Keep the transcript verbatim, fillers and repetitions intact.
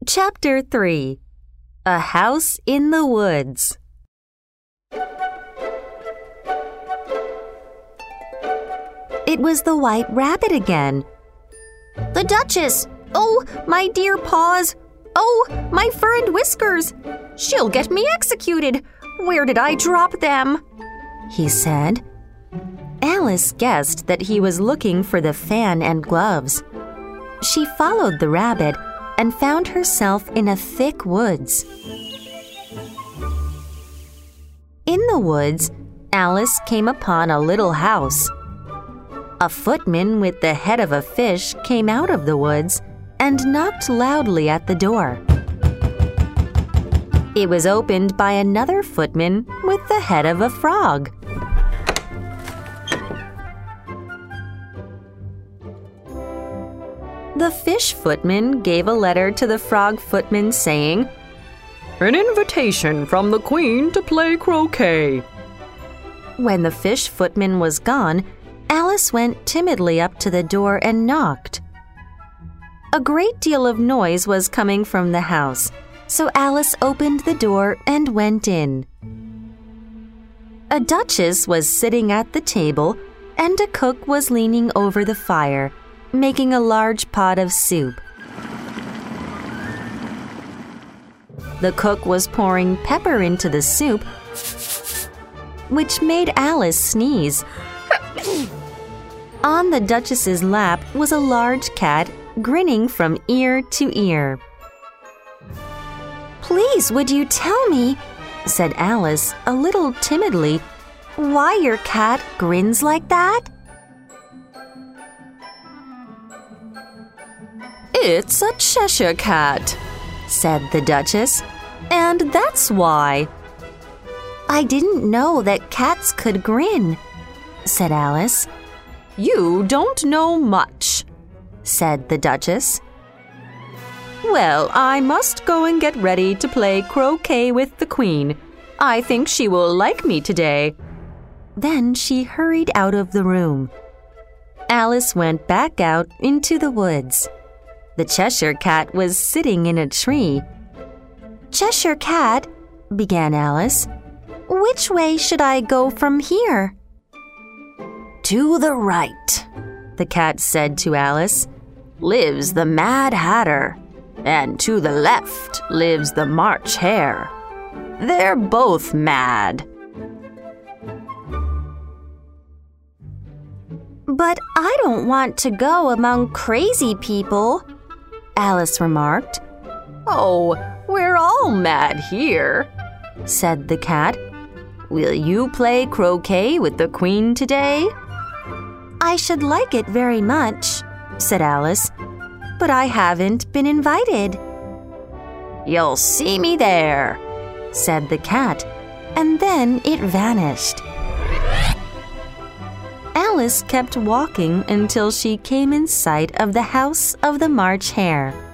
Chapter three. A House in the Woods. It was the White Rabbit again. "The Duchess! Oh, my dear paws! Oh, my fur and whiskers! She'll get me executed! Where did I drop them?" he said. Alice guessed that he was looking for the fan and gloves. She followed the rabbit and found herself in a thick woods. In the woods, Alice came upon a little house. A footman with the head of a fish came out of the woods and knocked loudly at the door. It was opened by another footman with the head of a frog. The fish footman gave a letter to the frog footman saying, "An invitation from the Queen to play croquet." When the fish footman was gone, Alice went timidly up to the door and knocked. A great deal of noise was coming from the house, so Alice opened the door and went in. A duchess was sitting at the table, and a cook was leaning over the fire, making a large pot of soup. The cook was pouring pepper into the soup, which made Alice sneeze. On the Duchess's lap was a large cat, grinning from ear to ear. "Please, would you tell me," said Alice a little timidly, "why your cat grins like that?" "It's a Cheshire cat," said the Duchess, "and that's why." "I didn't know that cats could grin," said Alice. "You don't know much," said the Duchess. "Well, I must go and get ready to play croquet with the Queen. I think she will like me today." Then she hurried out of the room. Alice went back out into the woods. The Cheshire Cat was sitting in a tree. "Cheshire Cat," began Alice, "which way should I go from here?" "To the right," the cat said to Alice, "lives the Mad Hatter, and to the left lives the March Hare. They're both mad." "But I don't want to go among crazy people," Alice remarked. "Oh, we're all mad here," said the cat. "Will you play croquet with the Queen today?" "I should like it very much," said Alice, "but I haven't been invited." "You'll see me there," said the cat, and then it vanished. Alice kept walking until she came in sight of the house of the March Hare.